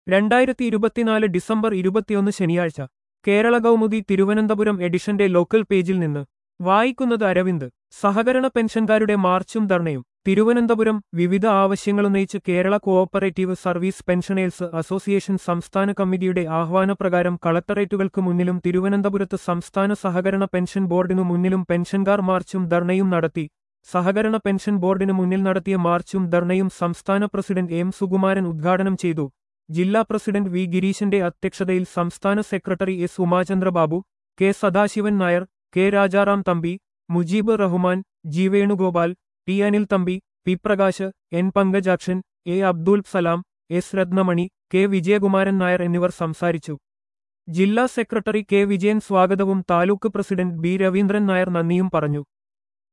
2024 December 21 ശനിയാഴ്ച കേരള കൗമുദി തിരുവനന്തപുരം എഡിഷന്റെ local പേജിൽ നിന്ന് വായിക്കുന്നത് അരവിന്ദ്. സഹകരണ പെൻഷൻകാരുടെ മാർച്ചും ധർണയും തിരുവനന്തപുരം. വിവിധ ആവശ്യങ്ങളുന്നയിച്ച് Kerala cooperative service pensioners association സംസ്ഥാന കമ്മിറ്റിയുടെ ആഹ്വാനപ്രകാരം കളക്ടറേറ്റുകൾക്ക് മുന്നിലും തിരുവനന്തപുരത്ത് സംസ്ഥാന സഹകരണ പെൻഷൻ ബോർഡിനു മുന്നിലും പെൻഷൻകാർ മാർച്ചും ധർണയും നടത്തി. സഹകരണ പെൻഷൻ ബോർഡിനു മുന്നിൽ നടത്തിയ മാർച്ചും ധർണയും സംസ്ഥാന പ്രസിഡന്റ് എം സുകുമാരൻ ഉദ്ഘാടനം ചെയ്തു. ജില്ലാ പ്രസിഡന്റ് വി ഗിരീശന്റെ അധ്യക്ഷതയിൽ സംസ്ഥാന secretary S Umachandrababu, K Sadasivan Nair, K Rajaram Thampi, Mujeeb Rahman, G Venugopal, T Anil Thampi, P Prakash, N Pankajakshan, A Abdul Salam, S Rathnamani, K Vijayakumaran Nair എന്നിവർ സംസാരിച്ചു. ജില്ലാ സെക്രട്ടറി കെ വിജയൻ സ്വാഗതവും താലൂക്ക് പ്രസിഡന്റ് ബി രവീന്ദ്രൻ നായർ നന്ദിയും പറഞ്ഞു.